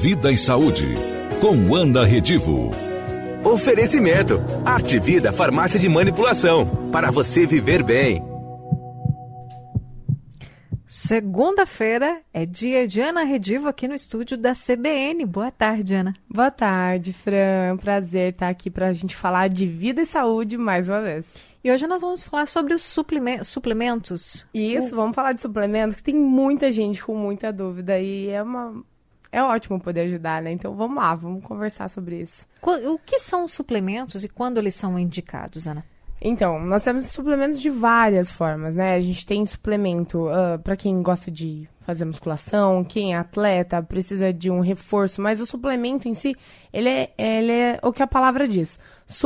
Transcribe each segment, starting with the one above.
Vida e Saúde, com Ana Redivo. Oferecimento: Arte Vida Farmácia de Manipulação, para você viver bem. Segunda-feira é dia de Ana Redivo aqui no estúdio da CBN. Boa tarde, Ana. Boa tarde, Fran. É um prazer estar aqui para a gente falar de vida e saúde mais uma vez. E hoje nós vamos falar sobre os suplementos. Isso, vamos falar de suplementos, que tem muita gente com muita dúvida e é ótimo poder ajudar, né? Então vamos lá, vamos conversar sobre isso. O que são os suplementos e quando eles são indicados, Ana? Então, nós temos suplementos de várias formas, né? A gente tem suplemento para quem gosta de fazer musculação, quem é atleta, precisa de um reforço, mas o suplemento em si, ele é o que a palavra diz.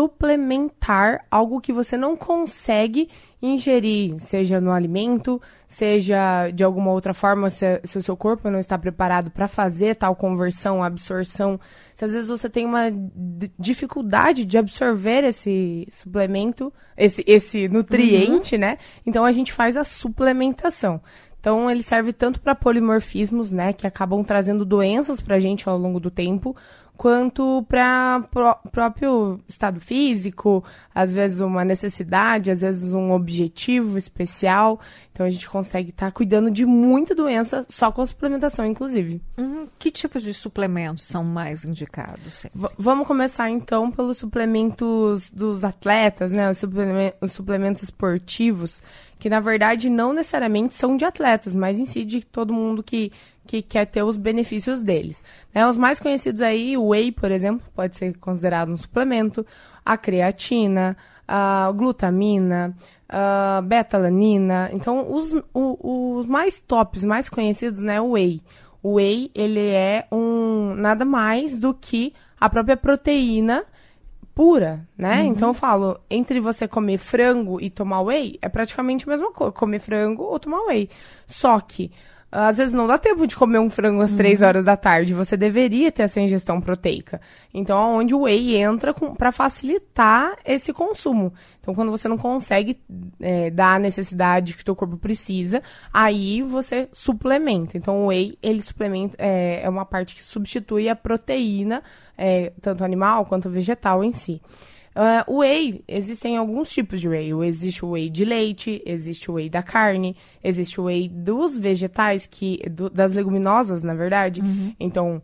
Suplementar algo que você não consegue ingerir, seja no alimento, seja de alguma outra forma, se o seu corpo não está preparado para fazer tal conversão, absorção. Se às vezes você tem uma dificuldade de absorver esse suplemento, esse nutriente, né? Então a gente faz a suplementação. Então, ele serve tanto para polimorfismos, né, que acabam trazendo doenças para a gente ao longo do tempo, quanto para próprio estado físico, às vezes uma necessidade, às vezes um objetivo especial. Então, a gente consegue estar cuidando de muita doença só com a suplementação, inclusive. Que tipos de suplementos são mais indicados? Vamos começar, então, pelos suplementos dos atletas, né, os suplementos esportivos, que, na verdade, não necessariamente são de atletas, mas em si de todo mundo que quer ter os benefícios deles. Né? Os mais conhecidos aí, o whey, por exemplo, pode ser considerado um suplemento, a creatina, a glutamina, a betalanina. Então, os mais tops, mais conhecidos, né, o whey. O whey, ele é nada mais do que a própria proteína pura, né? Então eu falo, entre você comer frango e tomar whey, é praticamente a mesma coisa, comer frango ou tomar whey. Só que, às vezes não dá tempo de comer um frango às 3 horas da tarde, você deveria ter essa ingestão proteica. Então, onde o whey entra para facilitar esse consumo. Então, quando você não consegue dar a necessidade que o teu corpo precisa, aí você suplementa. Então, o whey, ele suplementa, é uma parte que substitui a proteína, tanto animal quanto vegetal em si. O whey, existem alguns tipos de whey. Existe o whey de leite, existe o whey da carne, existe o whey dos vegetais, das leguminosas, na verdade. Então,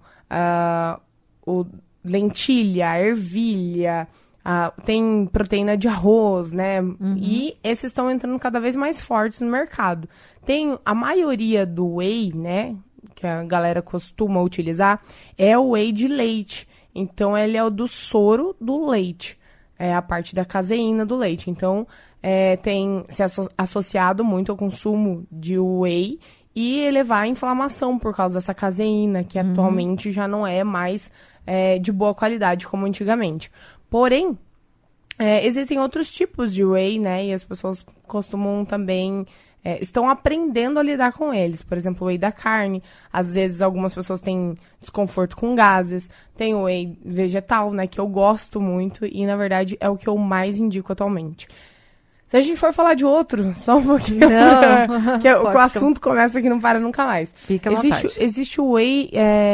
lentilha, ervilha, tem proteína de arroz, né? E esses estão entrando cada vez mais fortes no mercado. Tem a maioria do whey, né, que a galera costuma utilizar, é o whey de leite. Então, ele é o do soro do leite. É a parte da caseína do leite. Então, tem se associado muito ao consumo de whey e elevar a inflamação por causa dessa caseína, que atualmente já não é mais de boa qualidade como antigamente. Porém, existem outros tipos de whey, né? E as pessoas costumam também... estão aprendendo a lidar com eles. Por exemplo, o whey da carne. Às vezes, algumas pessoas têm desconforto com gases. Tem o whey vegetal, né? Que eu gosto muito. E, na verdade, é o que eu mais indico atualmente. Se a gente for falar de outro, só um pouquinho. Não. Que o assunto começa aqui e não para nunca mais. Fica à vontade. Existe o whey...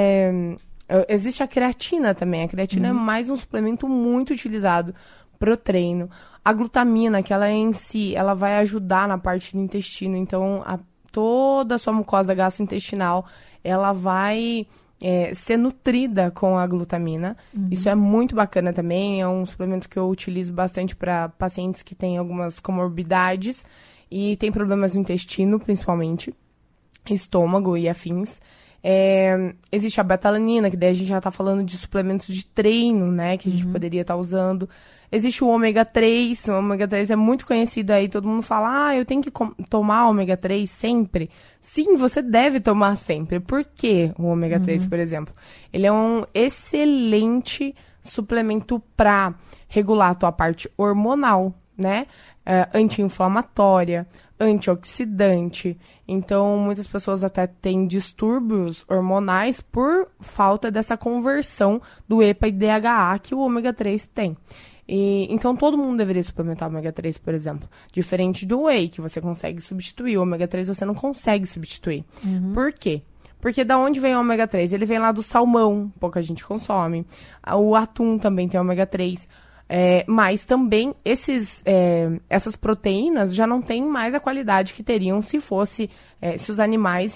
existe a creatina também. A creatina é mais um suplemento muito utilizado pro treino. A glutamina, que ela em si, ela vai ajudar na parte do intestino. Então, toda a sua mucosa gastrointestinal, ela vai ser nutrida com a glutamina. Isso é muito bacana também. É um suplemento que eu utilizo bastante para pacientes que têm algumas comorbidades e tem problemas no intestino, principalmente, estômago e afins. Existe a betalanina, que daí a gente já está falando de suplementos de treino, né, que a gente poderia estar usando. Existe o ômega 3, o ômega 3 é muito conhecido aí, todo mundo fala, eu tenho que tomar ômega 3 sempre. Sim, você deve tomar sempre. Por quê o ômega 3, por exemplo? Ele é um excelente suplemento para regular a tua parte hormonal, né, anti-inflamatória, antioxidante. Então, muitas pessoas até têm distúrbios hormonais por falta dessa conversão do EPA e DHA que o ômega 3 tem. Então, todo mundo deveria suplementar o ômega 3, por exemplo. Diferente do whey, que você consegue substituir. O ômega 3 você não consegue substituir. Por quê? Porque da onde vem o ômega 3? Ele vem lá do salmão, pouca gente consome. O atum também tem ômega 3. Mas também essas proteínas já não têm mais a qualidade que teriam se os animais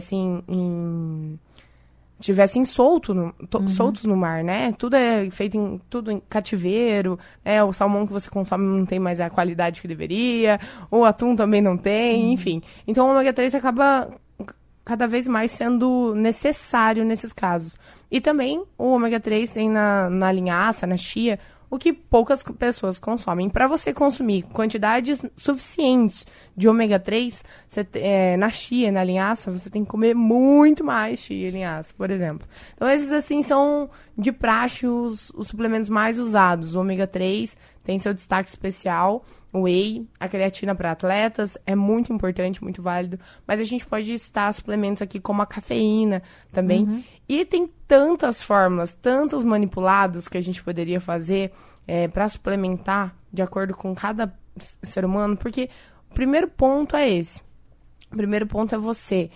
estivessem soltos no mar, né? Tudo é feito tudo em cativeiro, né? O salmão que você consome não tem mais a qualidade que deveria, o atum também não tem, enfim. Então o ômega 3 acaba cada vez mais sendo necessário nesses casos. E também o ômega 3 tem na linhaça, na chia, o que poucas pessoas consomem. Para você consumir quantidades suficientes de ômega 3, na chia, na linhaça, você tem que comer muito mais chia e linhaça, por exemplo. Então, esses, assim, são de praxe os suplementos mais usados. O ômega 3 tem seu destaque especial. O whey, a creatina para atletas é muito importante, muito válido. Mas a gente pode citar suplementos aqui como a cafeína também. E tem tantas fórmulas, tantos manipulados que a gente poderia fazer para suplementar de acordo com cada ser humano. Porque o primeiro ponto é esse. O primeiro ponto é você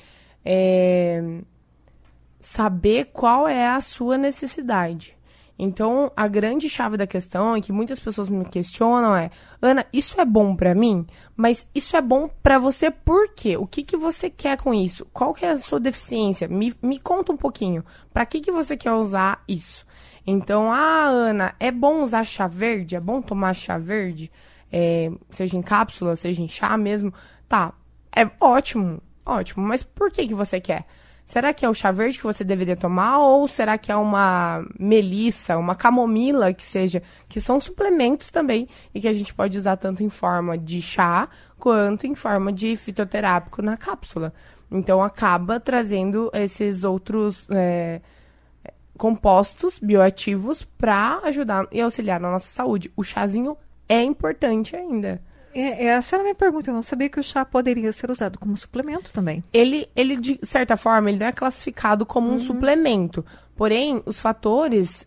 saber qual é a sua necessidade. Então, a grande chave da questão é que muitas pessoas me questionam Ana, isso é bom pra mim? Mas isso é bom pra você por quê? O que você quer com isso? Qual que é a sua deficiência? Me conta um pouquinho. Pra que você quer usar isso? Então, Ana, é bom usar chá verde? É bom tomar chá verde? Seja em cápsula, seja em chá mesmo? Tá, é ótimo, mas por que você quer? Será que é o chá verde que você deveria tomar? Ou será que é uma melissa, uma camomila que são suplementos também e que a gente pode usar tanto em forma de chá quanto em forma de fitoterápico na cápsula? Então, acaba trazendo esses outros compostos bioativos para ajudar e auxiliar na nossa saúde. O chazinho é importante ainda. Essa era a minha pergunta. Eu não sabia que o chá poderia ser usado como suplemento também. Ele de certa forma, ele não é classificado como um suplemento. Porém, os fatores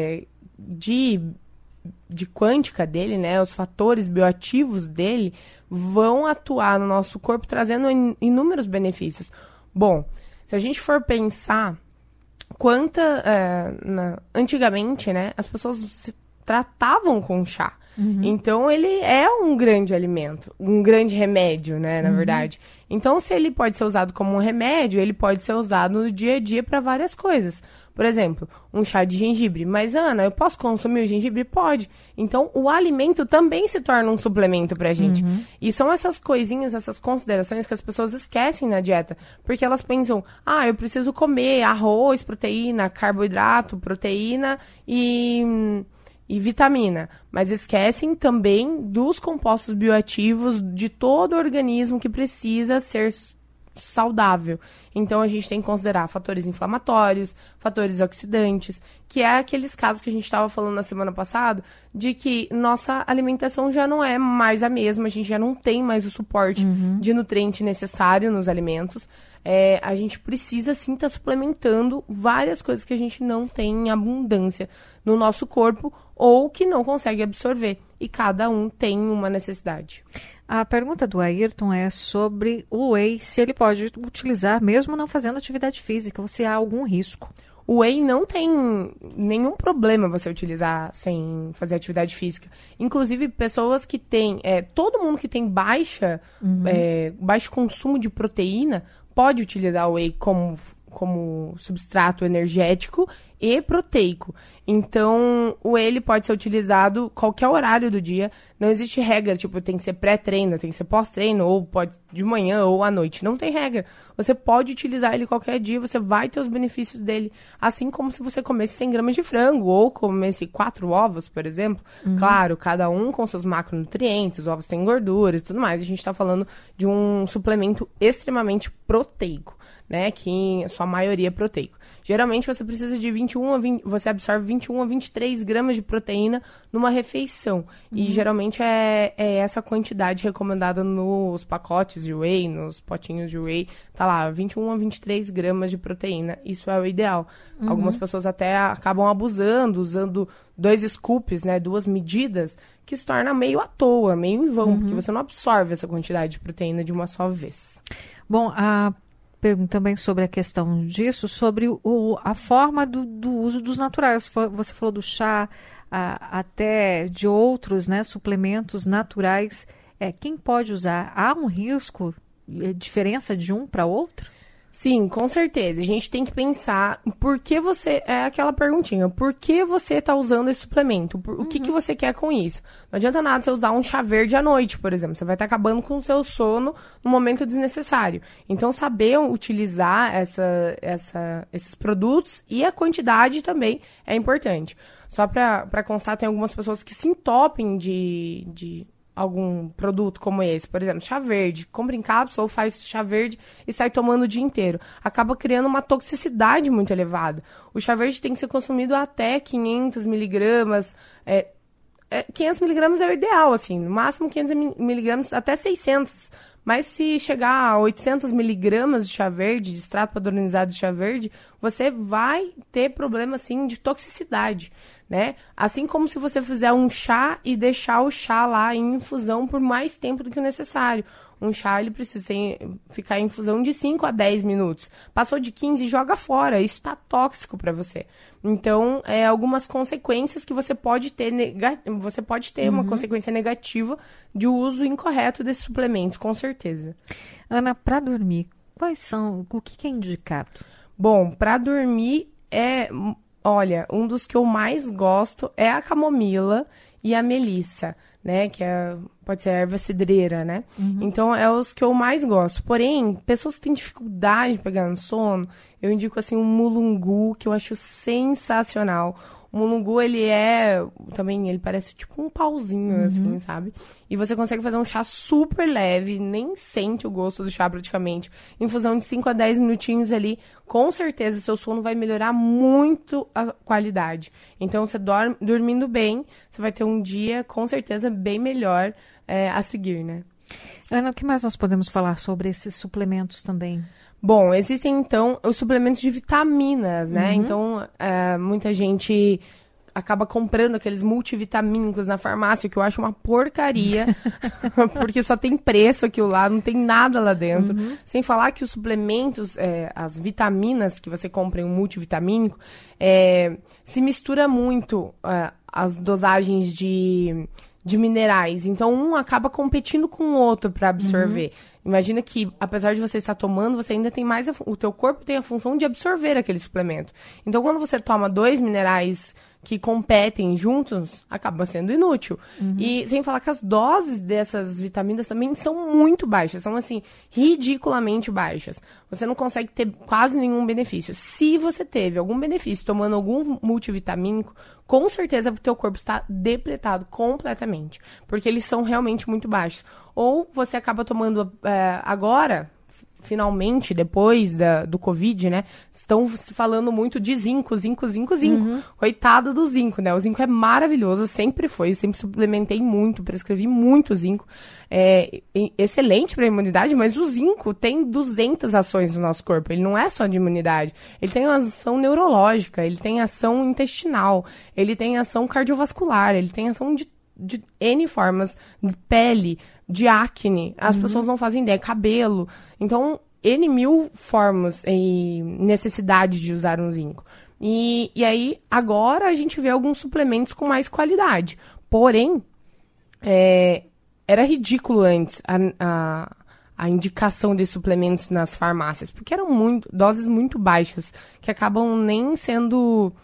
de quântica dele, né, os fatores bioativos dele, vão atuar no nosso corpo, trazendo inúmeros benefícios. Bom, se a gente for pensar, antigamente, né, as pessoas se tratavam com chá. Então, ele é um grande alimento, um grande remédio, né, na verdade. Então, se ele pode ser usado como um remédio, ele pode ser usado no dia a dia para várias coisas. Por exemplo, um chá de gengibre. Mas, Ana, eu posso consumir o gengibre? Pode. Então, o alimento também se torna um suplemento pra gente. E são essas coisinhas, essas considerações que as pessoas esquecem na dieta. Porque elas pensam, eu preciso comer arroz, proteína, carboidrato, proteína e vitamina, mas esquecem também dos compostos bioativos de todo o organismo que precisa ser saudável. Então, a gente tem que considerar fatores inflamatórios, fatores oxidantes, que é aqueles casos que a gente estava falando na semana passada, de que nossa alimentação já não é mais a mesma, a gente já não tem mais o suporte de nutriente necessário nos alimentos. A gente precisa, sim, estar suplementando várias coisas que a gente não tem em abundância no nosso corpo ou que não consegue absorver. E cada um tem uma necessidade. A pergunta do Ayrton é sobre o whey, se ele pode utilizar mesmo não fazendo atividade física, ou se há algum risco. O whey não tem nenhum problema você utilizar sem fazer atividade física. Inclusive, pessoas que têm... todo mundo que tem baixo consumo de proteína pode utilizar o whey como substrato energético e proteico. Então, o whey ele pode ser utilizado qualquer horário do dia. Não existe regra, tipo, tem que ser pré-treino, tem que ser pós-treino, ou pode de manhã ou à noite. Não tem regra. Você pode utilizar ele qualquer dia, você vai ter os benefícios dele. Assim como se você comesse 100 gramas de frango, ou comesse 4 ovos, por exemplo. Claro, cada um com seus macronutrientes, os ovos têm gordura e tudo mais. A gente está falando de um suplemento extremamente proteico, né? Que em sua maioria é proteico. Geralmente você precisa de você absorve 21 a 23 gramas de proteína numa refeição. E geralmente é essa quantidade recomendada nos pacotes de whey, nos potinhos de whey. Tá lá, 21 a 23 gramas de proteína. Isso é o ideal. Algumas pessoas até acabam abusando, usando 2 scoops, né, 2 medidas, que se torna meio à toa, meio em vão, porque você não absorve essa quantidade de proteína de uma só vez. Bom, pergunta também sobre a questão disso, sobre a forma do uso dos naturais. Você falou do chá, até de outros, né, suplementos naturais. Quem pode usar? Há um risco, diferença de um para outro? Sim, com certeza. A gente tem que pensar por que você... É aquela perguntinha. Por que você está usando esse suplemento? O que você quer com isso? Não adianta nada você usar um chá verde à noite, por exemplo. Você vai estar acabando com o seu sono no momento desnecessário. Então, saber utilizar esses produtos e a quantidade também é importante. Só para constar, tem algumas pessoas que se entopem de algum produto como esse, por exemplo, chá verde, compra em cápsula ou faz chá verde e sai tomando o dia inteiro. Acaba criando uma toxicidade muito elevada. O chá verde tem que ser consumido até 500 miligramas. 500 miligramas é o ideal, assim, no máximo 500 miligramas até 600. Mas se chegar a 800 miligramas de chá verde, de extrato padronizado de chá verde, você vai ter problema, assim, de toxicidade, né? Assim como se você fizer um chá e deixar o chá lá em infusão por mais tempo do que o necessário. Um chá, ele precisa ficar em infusão de 5 a 10 minutos. Passou de 15, joga fora. Isso está tóxico para você. Então, algumas consequências que você pode ter. Você pode ter uma consequência negativa de uso incorreto desses suplementos, com certeza. Ana, para dormir, o que é indicado? Bom, para dormir olha, um dos que eu mais gosto é a camomila e a melissa, né? Que pode ser a erva cidreira, né? Então, é os que eu mais gosto. Porém, pessoas que têm dificuldade de pegar no sono, eu indico, assim, um mulungu, que eu acho sensacional. O mulungu, ele parece tipo um pauzinho, assim, sabe? E você consegue fazer um chá super leve, nem sente o gosto do chá praticamente. Infusão de 5 a 10 minutinhos ali, com certeza seu sono vai melhorar muito a qualidade. Então, você dormindo bem, você vai ter um dia, com certeza, bem melhor a seguir, né? Ana, o que mais nós podemos falar sobre esses suplementos também? Bom, existem, então, os suplementos de vitaminas, né? Então, muita gente acaba comprando aqueles multivitamínicos na farmácia, que eu acho uma porcaria, porque só tem preço aquilo lá, não tem nada lá dentro. Sem falar que os suplementos, as vitaminas que você compra em um multivitamínico, se mistura muito as dosagens de minerais. Então, um acaba competindo com o outro para absorver. Imagina que, apesar de você estar tomando, você ainda tem mais... O teu corpo tem a função de absorver aquele suplemento. Então, quando você toma 2 minerais que competem juntos, acaba sendo inútil. E sem falar que as doses dessas vitaminas também são muito baixas. São, assim, ridiculamente baixas. Você não consegue ter quase nenhum benefício. Se você teve algum benefício tomando algum multivitamínico, com certeza o teu corpo está depletado completamente. Porque eles são realmente muito baixos. Ou você acaba tomando agora... Finalmente, depois do Covid, né? Estão se falando muito de zinco. Coitado do zinco, né? O zinco é maravilhoso, sempre foi. Sempre suplementei muito, prescrevi muito zinco. Excelente para a imunidade, mas o zinco tem 200 ações no nosso corpo. Ele não é só de imunidade. Ele tem ação neurológica, ele tem ação intestinal, ele tem ação cardiovascular, ele tem ação de N formas, de pele, de acne, as pessoas não fazem ideia, cabelo. Então, N mil formas e necessidade de usar um zinco. E aí, agora a gente vê alguns suplementos com mais qualidade. Porém, era ridículo antes a indicação de suplementos nas farmácias, porque eram doses muito baixas, que acabam nem sendo...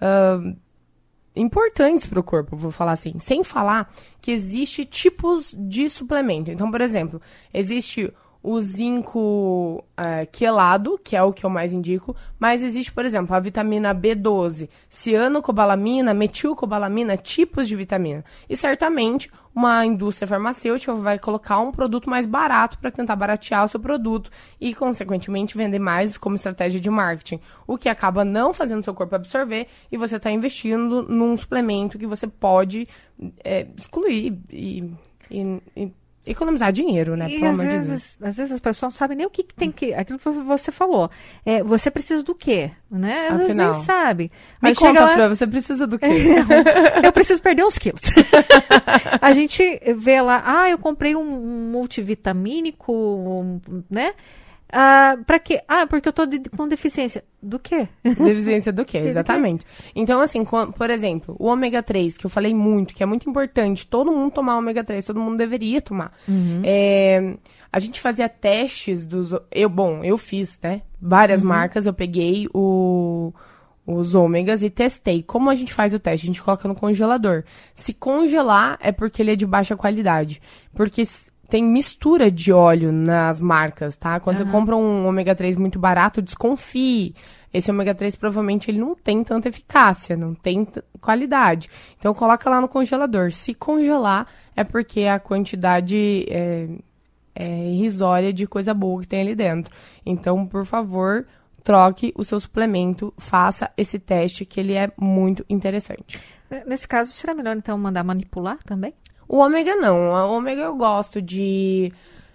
importantes para o corpo, vou falar assim. Sem falar que existe tipos de suplemento. Então, por exemplo, existe o zinco quelado, que é o que eu mais indico, mas existe, por exemplo, a vitamina B12, cianocobalamina, metilcobalamina, tipos de vitamina. E certamente uma indústria farmacêutica vai colocar um produto mais barato para tentar baratear o seu produto e, consequentemente, vender mais como estratégia de marketing, o que acaba não fazendo o seu corpo absorver e você está investindo num suplemento que você pode excluir e economizar dinheiro, né? E às vezes as pessoas não sabem nem o que tem que... Aquilo que você falou. Você precisa do quê? Né? Elas nem sabem. Me conta, Fran, você precisa do quê? Eu preciso perder uns quilos. A gente vê lá, eu comprei um multivitamínico, né? Pra quê? Porque eu tô com deficiência. Do quê? Deficiência do quê? Exatamente. Então, assim, por exemplo, o ômega 3, que eu falei muito, que é muito importante, todo mundo tomar ômega 3, todo mundo deveria tomar. A gente fazia testes dos... Eu fiz, né? Várias marcas, eu peguei os ômegas e testei. Como a gente faz o teste? A gente coloca no congelador. Se congelar, é porque ele é de baixa qualidade. Porque tem mistura de óleo nas marcas, tá? Quando você compra um ômega 3 muito barato, desconfie. Esse ômega 3 provavelmente ele não tem tanta eficácia, não tem qualidade. Então coloca lá no congelador. Se congelar, é porque a quantidade é irrisória de coisa boa que tem ali dentro. Então, por favor, troque o seu suplemento, faça esse teste que ele é muito interessante. Nesse caso, será melhor então mandar manipular também? O ômega não. O ômega eu gosto de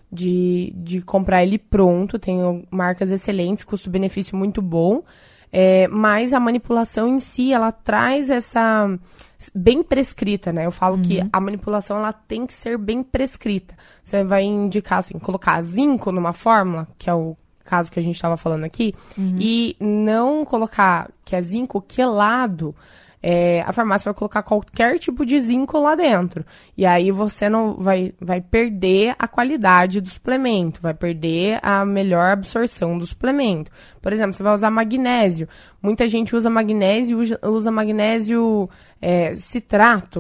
comprar ele pronto. Tem marcas excelentes, custo-benefício muito bom. Mas a manipulação em si, ela traz essa... bem prescrita, né? Eu falo que a manipulação, ela tem que ser bem prescrita. Você vai indicar, assim, colocar zinco numa fórmula, que é o caso que a gente estava falando aqui, e não colocar que é zinco quelado. A farmácia vai colocar qualquer tipo de zinco lá dentro. E aí você não vai perder a qualidade do suplemento, vai perder a melhor absorção do suplemento. Por exemplo, você vai usar magnésio. Muita gente usa magnésio, usa magnésio citrato,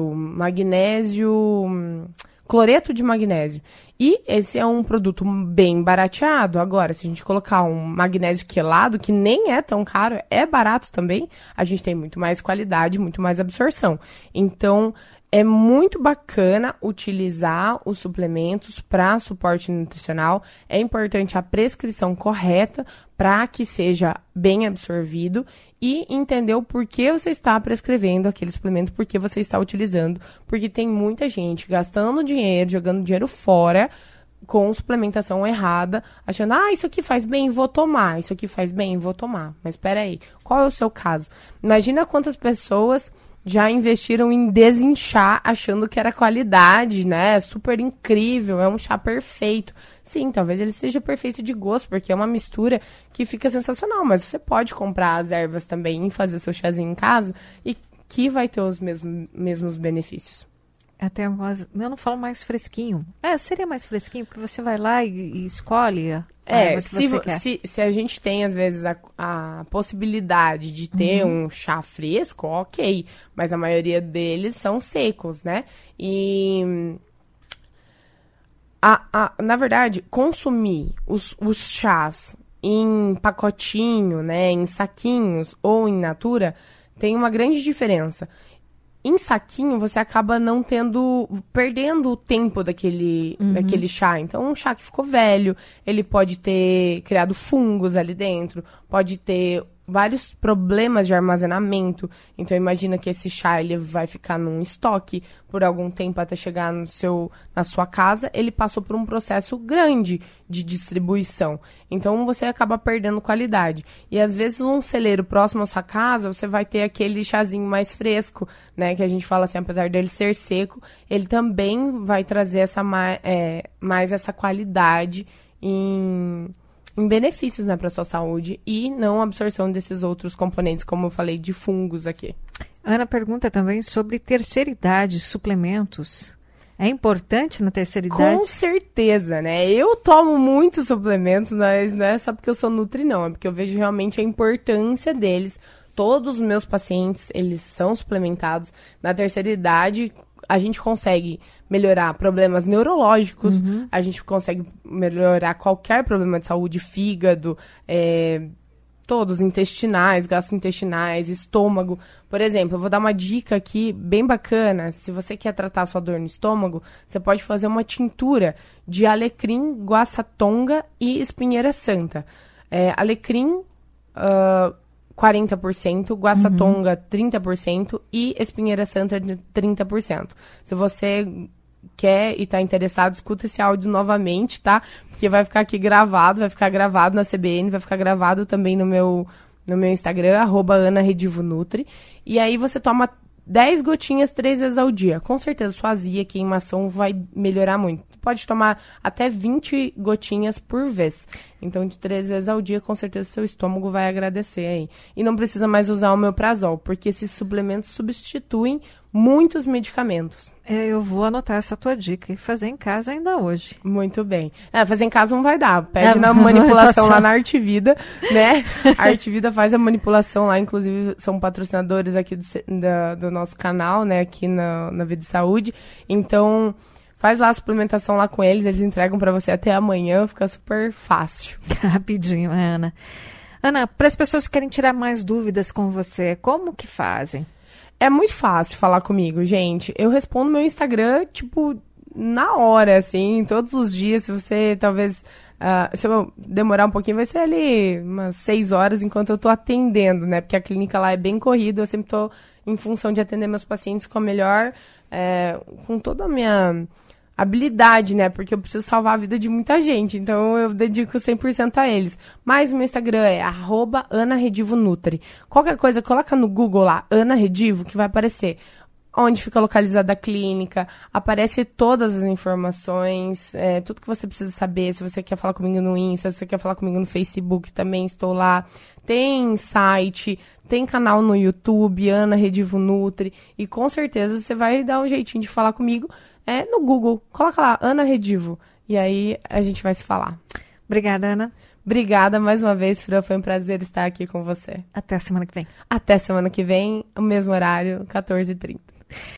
magnésio... cloreto de magnésio. E esse é um produto bem barateado. Agora, se a gente colocar um magnésio quelado, que nem é tão caro, é barato também, a gente tem muito mais qualidade, muito mais absorção. Então, é muito bacana utilizar os suplementos para suporte nutricional. É importante a prescrição correta para que seja bem absorvido e entender o porquê você está prescrevendo aquele suplemento, porquê você está utilizando, porque tem muita gente gastando dinheiro, jogando dinheiro fora com suplementação errada, achando, isso aqui faz bem, vou tomar, isso aqui faz bem, vou tomar. Mas espera aí, qual é o seu caso? Imagina quantas pessoas já investiram em desinchar achando que era qualidade, né? Super incrível, é um chá perfeito. Sim, talvez ele seja perfeito de gosto, porque é uma mistura que fica sensacional, mas você pode comprar as ervas também e fazer seu chazinho em casa e que vai ter os mesmos benefícios. Até eu não falo mais fresquinho. Seria mais fresquinho, porque você vai lá e escolhe a erva que você quer. Se a gente tem, às vezes, a possibilidade de ter um chá fresco, ok. Mas a maioria deles são secos, né? E, na verdade, consumir os chás em pacotinho, né? Em saquinhos ou in natura, tem uma grande diferença. Em saquinho, você acaba perdendo o tempo daquele chá. Então, um chá que ficou velho, ele pode ter criado fungos ali dentro, pode ter vários problemas de armazenamento. Então, imagina que esse chá ele vai ficar num estoque por algum tempo até chegar na sua casa. Ele passou por um processo grande de distribuição. Então, você acaba perdendo qualidade. E, às vezes, um celeiro próximo à sua casa, você vai ter aquele chazinho mais fresco, né? Que a gente fala assim, apesar dele ser seco, ele também vai trazer mais essa qualidade em benefícios, né, para sua saúde e não absorção desses outros componentes, como eu falei, de fungos aqui. Ana pergunta também sobre terceira idade, suplementos. É importante na terceira idade? Com certeza, né? Eu tomo muitos suplementos, mas não é só porque eu sou nutri, não. É porque eu vejo realmente a importância deles. Todos os meus pacientes, eles são suplementados. Na terceira idade, a gente consegue melhorar problemas neurológicos, a gente consegue melhorar qualquer problema de saúde, fígado, todos, intestinais, gastrointestinais, estômago. Por exemplo, eu vou dar uma dica aqui bem bacana. Se você quer tratar a sua dor no estômago, você pode fazer uma tintura de alecrim, guaçatonga e espinheira santa. Alecrim, 40%, guaçatonga 30% e espinheira santa 30%. Se você quer e está interessado, escuta esse áudio novamente, tá? Porque vai ficar aqui gravado, vai ficar gravado na CBN, vai ficar gravado também no meu Instagram, @AnaRedivoNutri. E aí você toma 10 gotinhas 3 vezes ao dia. Com certeza sua azia, queimação vai melhorar muito. Pode tomar até 20 gotinhas por vez. Então, de 3 vezes ao dia, com certeza, seu estômago vai agradecer aí. E não precisa mais usar o omeprazol, porque esses suplementos substituem muitos medicamentos. Eu vou anotar essa tua dica e fazer em casa ainda hoje. Muito bem. Fazer em casa não vai dar. Pede na manipulação lá na Artivida, né? A Artivida faz a manipulação lá, inclusive são patrocinadores aqui do nosso canal, né? Aqui na Vida e Saúde. Então, faz lá a suplementação lá com eles entregam pra você até amanhã, fica super fácil. Rapidinho, Ana. Ana, para as pessoas que querem tirar mais dúvidas com você, como que fazem? É muito fácil falar comigo, gente. Eu respondo meu Instagram, tipo, na hora, assim, todos os dias. Se você, talvez, se eu demorar um pouquinho, vai ser ali umas 6 horas enquanto eu tô atendendo, né? Porque a clínica lá é bem corrida, eu sempre tô em função de atender meus pacientes com a melhor, com toda a minha habilidade, né? Porque eu preciso salvar a vida de muita gente, então eu dedico 100% a eles. Mas o meu Instagram é @AnaRedivoNutri. Qualquer coisa, coloca no Google lá, Ana Redivo, que vai aparecer onde fica localizada a clínica, aparece todas as informações, tudo que você precisa saber. Se você quer falar comigo no Insta, se você quer falar comigo no Facebook, também estou lá. Tem site, tem canal no YouTube, Ana Redivo Nutri, e com certeza você vai dar um jeitinho de falar comigo no Google. Coloca lá, Ana Redivo, e aí a gente vai se falar. Obrigada, Ana. Obrigada mais uma vez, Fran, foi um prazer estar aqui com você. Até a semana que vem. Até semana que vem, o mesmo horário, 14h30.